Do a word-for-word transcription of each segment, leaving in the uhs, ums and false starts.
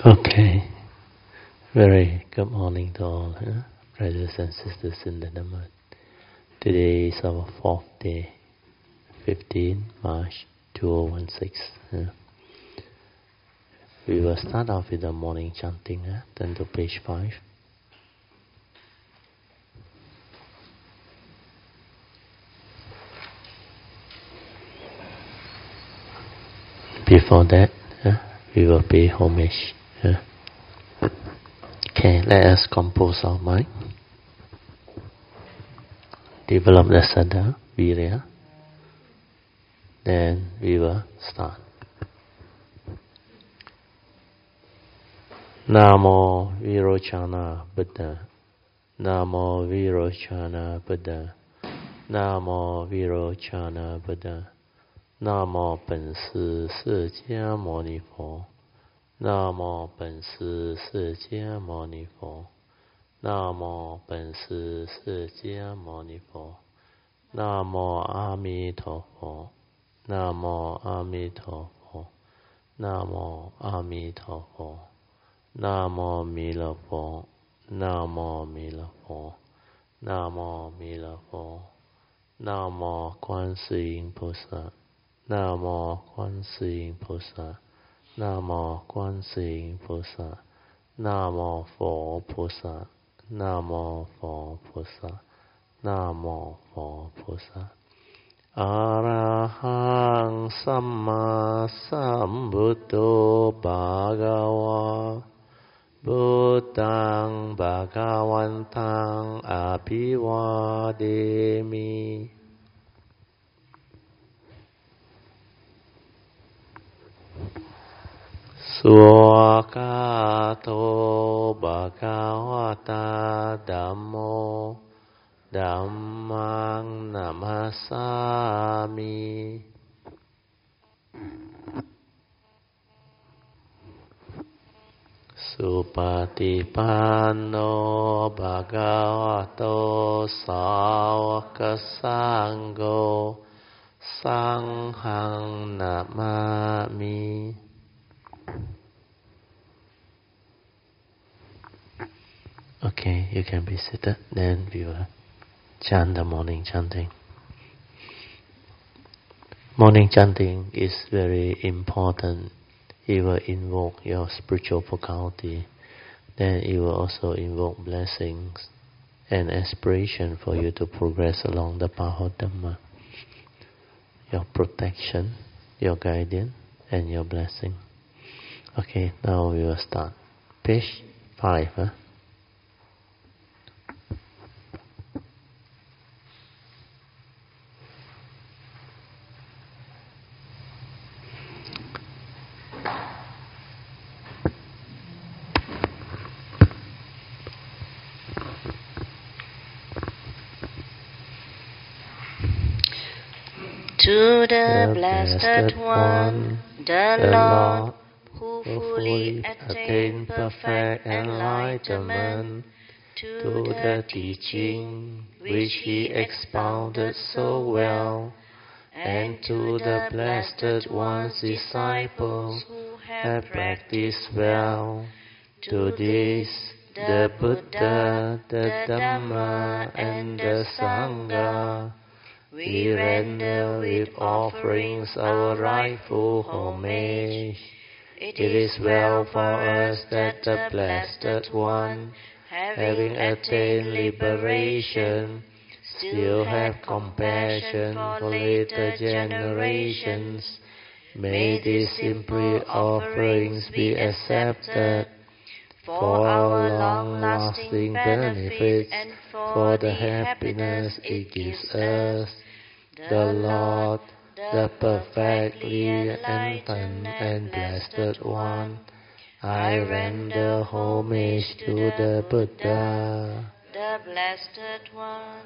Okay, very good morning to all, huh? Brothers and sisters in the Dhamma. Today is our fourth day, fifteenth March two thousand sixteen. Huh? We will start off with the morning chanting. Huh? Turn to page five. Before that, huh, we will pay homage. Huh? Okay, let us compose our mind. Develop the Saddha, Virya. Then we will start. Namo Virochana Buddha. Namo Virochana Buddha. Namo Virochana Buddha. Namo 本师释迦牟尼佛。Namo 本师释迦牟尼佛。Namo 本师释迦牟尼佛。Namo 阿弥陀佛。Namo 阿弥陀佛。Namo 阿弥陀佛。Namo 弥勒佛。Namo 弥勒佛。Namo 弥勒佛。Namo 观世音菩萨。Namo 观世音菩萨。Namo 观世音菩萨。Namo 佛菩萨。Namo 佛菩萨。Namo 佛菩萨。阿拉汉萨玛萨姆多巴嘎瓦。Buddhang Bhagavantang Abhivademi. Swakato Bhagavata Dhammo Dhammang Namasami. Supatipanno Bhagavato Sāvaka Sangho Sanghang Namami. Okay, you can be seated. Then we will chant the morning chanting. Morning chanting is very important. It will invoke your spiritual faculty. Then it will also invoke blessings and aspiration for you to progress along the path of Dhamma. Your protection, your guidance, and your blessing. Okay, now we will start. Page five. Huh? To the Blessed One, the Lord, who fully attained perfect enlightenment, to the teaching which he expounded so well, and to the Blessed One's disciples who have practiced well, to this, the Buddha, the Dhamma, and the Sangha, we render with offerings our rightful homage. It is well for us that the Blessed One, having attained liberation, still have compassion for later generations. May these simple offerings be accepted for our long-lasting benefits and for the happiness it gives us. The Lord, the perfectly enlightened and Blessed One, I render homage to the Buddha, the Blessed One.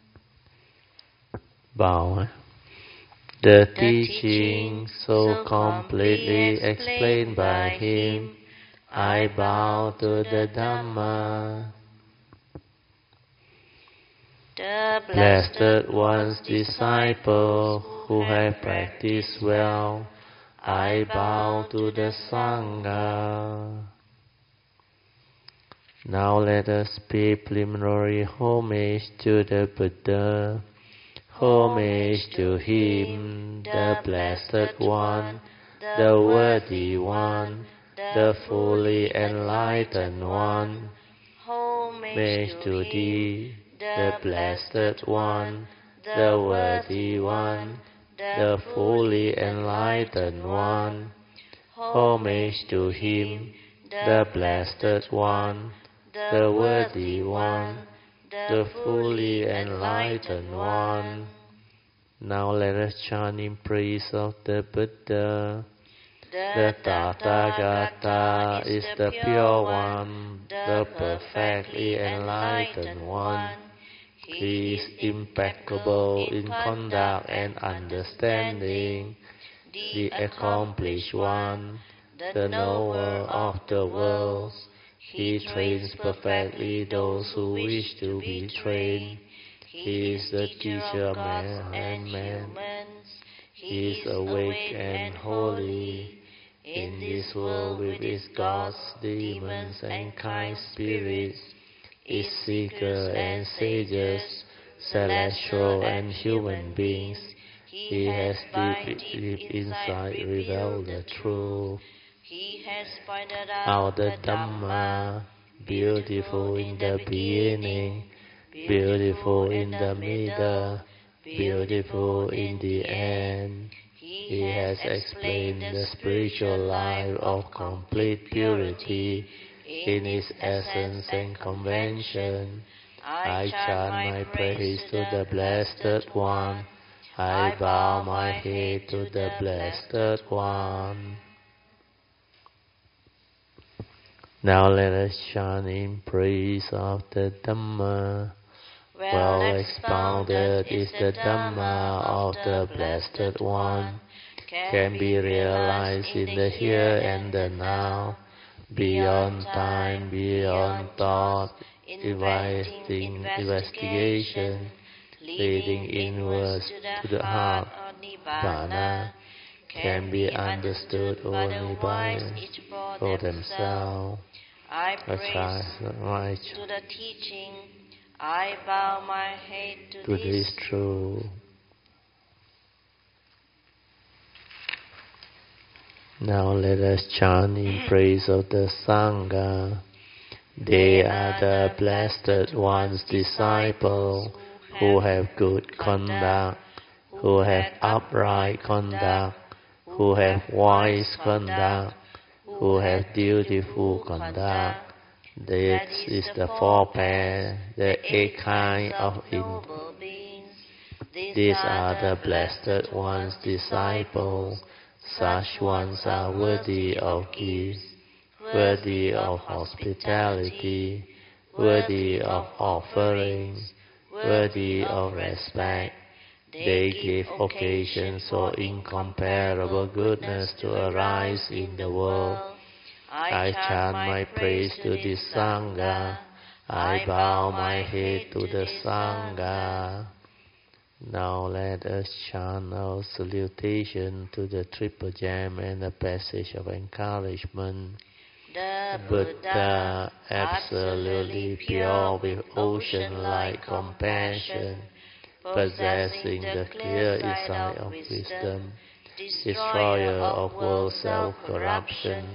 Bow. The teaching so completely explained by him, I bow to the Dhamma. The Blessed One's disciple who have practiced well, I bow to the Sangha. Now let us pay preliminary homage to the Buddha. Homage to him, the Blessed One, the Worthy One, the fully enlightened One. Homage to thee, the Blessed One, the Worthy One, the fully enlightened One. Homage to him, the Blessed One, the Worthy One, the fully enlightened One. Now let us chant in praise of the Buddha. The Tathagata is the pure one, the perfectly enlightened one. He is impeccable in conduct and understanding, the accomplished one, the knower of the world. He trains perfectly those who wish to be trained. He is the teacher of men and men. He is awake and holy. In this world with its gods, demons, and kind spirits, its seekers and sages, celestial and human beings, he has deep, deep insight revealed the truth. He has pointed Out the Dhamma, beautiful in the beginning, beautiful in the middle, beautiful in the end. He has explained the spiritual life of complete purity in its essence and convention. I chant my praise to the Blessed One. I bow my head to the Blessed One. Now let us chant in praise of the Dhamma. Well expounded is the Dhamma of the Blessed One, can be realized in the here and the now, beyond time, beyond thought, inviting investigation, leading inwards to the heart. Nibbana can be understood only by for themselves. I praise to the teaching. I bow my head to, to this truth. Now let us chant in praise of the Sangha. They are the Blessed One's disciples who have good conduct, who have upright conduct, who have wise conduct, who have dutiful conduct. This is the four pair, the eight kind of noble beings. These are the Blessed One's disciples. Such ones are worthy of gifts, worthy of hospitality, worthy of offerings, worthy of respect. They give occasions for incomparable goodness to arise in the world. I chant my praise to this Sangha. I bow my head to the Sangha. Now let us chant our salutation to the Triple Gem and the passage of encouragement. The Buddha, absolutely pure with ocean-like compassion, possessing the clear insight of wisdom, destroyer of world self-corruption,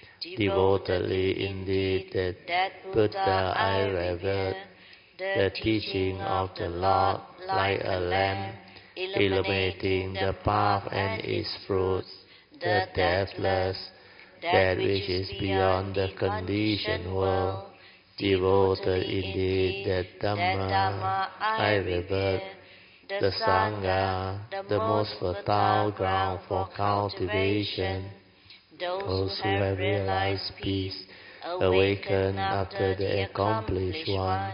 devotedly indeed that Buddha I revere, the teaching of the Lord like a lamp, illuminating the path and its fruits, the deathless, that which is beyond the conditioned world, devoted indeed that Dhamma I revere, the Sangha, the most fertile ground for cultivation. Those who have realized peace, awaken after the accomplished one,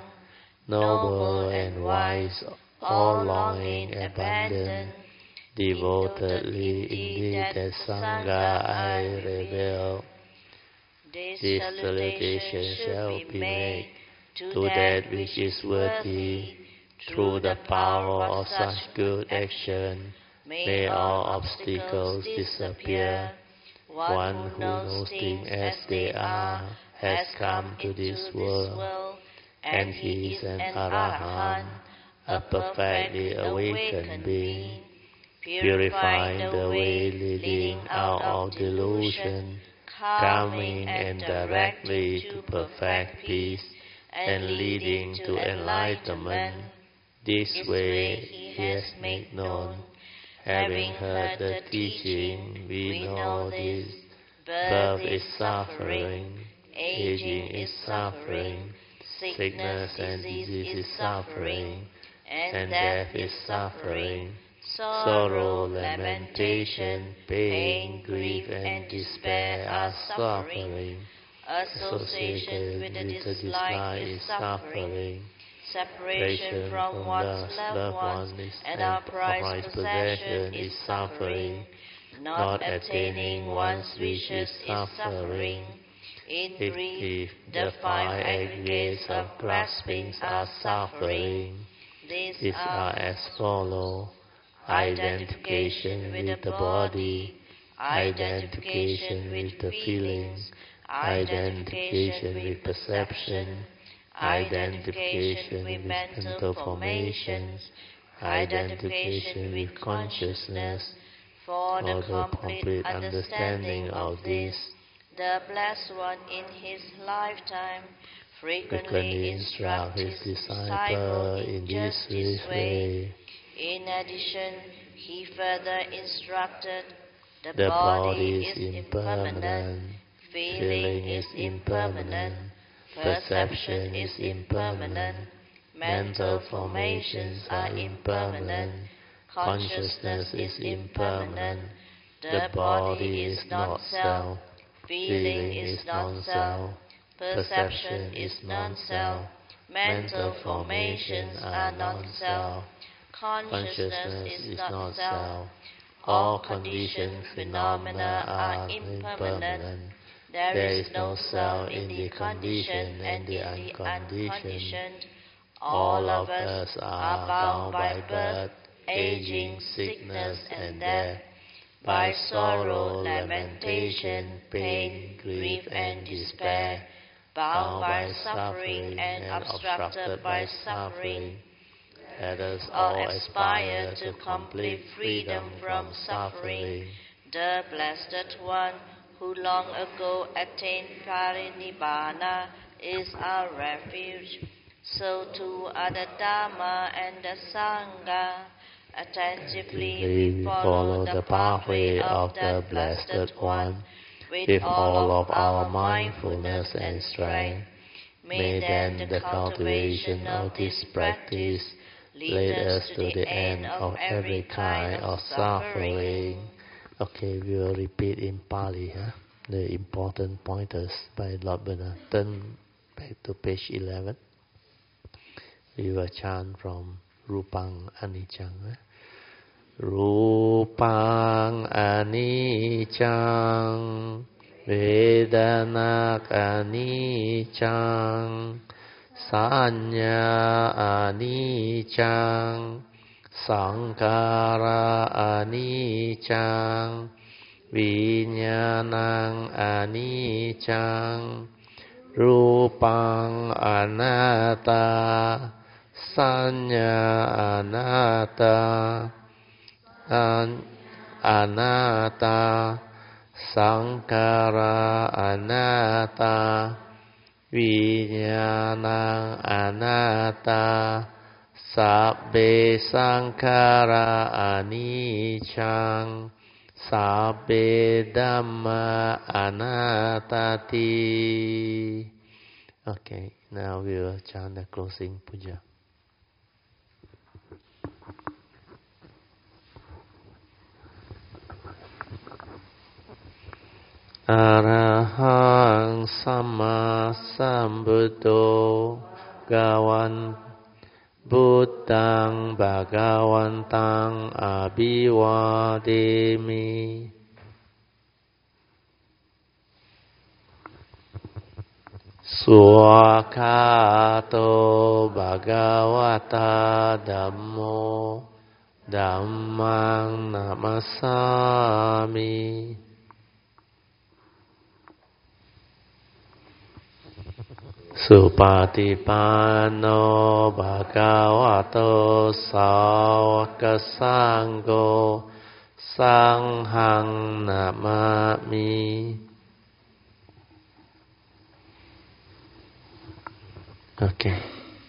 noble and wise, all longing abandoned, devotedly indeed that Sangha I reveal. This salutation shall be made to that which is worthy, through the power of such good action. May all obstacles disappear. One who knows things as they are has come to this world, and he is an Arahant, a perfectly awakened being, purifying the way leading out of delusion, calming and directly to perfect peace, and leading to enlightenment. This way he has made known. Having heard the teaching, we know this. Birth is suffering, aging is suffering, sickness and disease is suffering, and death is suffering. Sorrow, lamentation, pain, grief, and despair are suffering. Association with the dislike is suffering. Separation from one's loved ones and our prized possession is suffering. Not attaining one's wishes is suffering. In brief, the five aggregates of graspings are suffering. These are as follows: identification with the body, identification with the feelings, identification with perception, identification with mental formations, identification with consciousness. For the complete understanding of this, the Blessed One in his lifetime frequently instructs his disciple in this way. In addition, he further instructed, the, the body is impermanent, feeling is impermanent, perception is impermanent, mental formations are impermanent, consciousness is impermanent, the body is not self, feeling is non-self, perception is non-self, mental formations are non-self, consciousness is not self. All conditioned phenomena are impermanent. There is no self in the conditioned and in the unconditioned. All of us are bound by birth, aging, sickness, and death, by sorrow, lamentation, pain, grief, and despair, bound by suffering and obstructed by suffering. Let us all aspire to complete freedom from suffering. The Blessed One, who long ago attained Parinibbana, is our refuge. So too are the Dhamma and the Sangha. Attentively we follow the pathway of the Blessed One with all of our mindfulness and strength. May then the cultivation of this practice lead us to the end of every kind of suffering. Okay, we will repeat in Pali, huh? The important pointers by Lord Buddha. Turn back to page eleven. We will chant from Rupang Anicang. Huh? Rupang Anicang, Vedanak Anicang, Sanya Anicang, Sankara Anicang, Vinyanang Anicang, Rupang Anatta, Sanya Anatta, An Anatta, Sankara Anatta, Vinyanang Anatta, Sabbe Sankara Anicang, Sabbe Dhamma Anattati. Okay, now we will chant the closing puja. Arahang Samma Sambuddho Gawan Buddhang Bhagavantang Abhivademi. Swakato Bhagavata Dhammo Dhammang Namasami. สุปฏิปันโนภะคะวะโตสาวกสังโฆสังฆังนะมามิ Okay.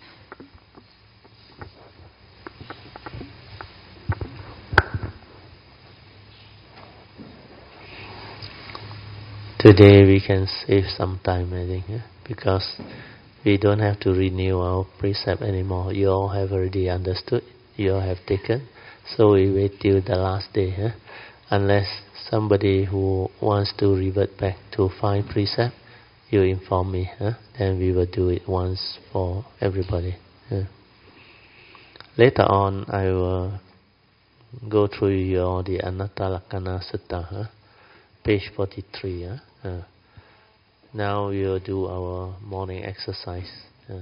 Today we can save some time, I think, yeah? Because we don't have to renew our precept anymore. You all have already understood. You all have taken. So we wait till the last day, yeah? Unless somebody who wants to revert back to five precept, you inform me. Yeah? Then we will do it once for everybody. Yeah? Later on, I will go through your the Anatta Lakkhana Sutta, huh? Page forty-three. Huh? Uh, now we will do our morning exercise. Uh,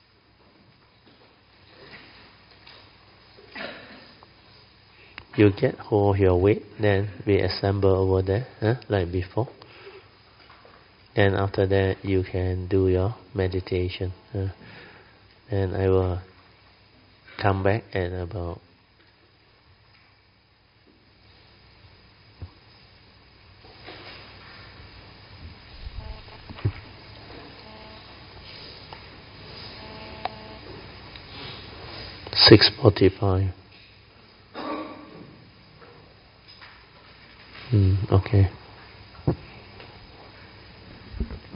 you get hold your weight, then we assemble over there, huh? Like before. Then after that, you can do your meditation. Uh, and I will come back at about six forty-five. Mm, okay.